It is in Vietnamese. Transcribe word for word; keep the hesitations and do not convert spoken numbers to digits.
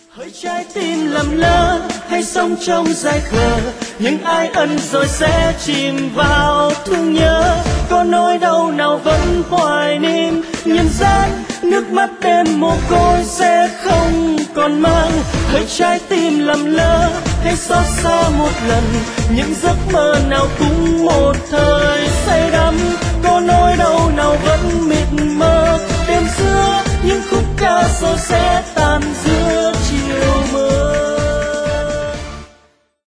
hỡi trái tim lầm lỡ hay sống trong dài khờ, những ai ân rồi sẽ chìm vào thương nhớ. Có nỗi đau nào vẫn hoài niệm nhân gian, nước mắt đêm mồ côi sẽ không còn mang. Hỡi trái tim lầm lỡ hay xót xa một lần, những giấc mơ nào cũng một thời say đắm. Có nỗi đau nào vẫn mịt mờ đêm xưa, những khúc ca rồi sẽ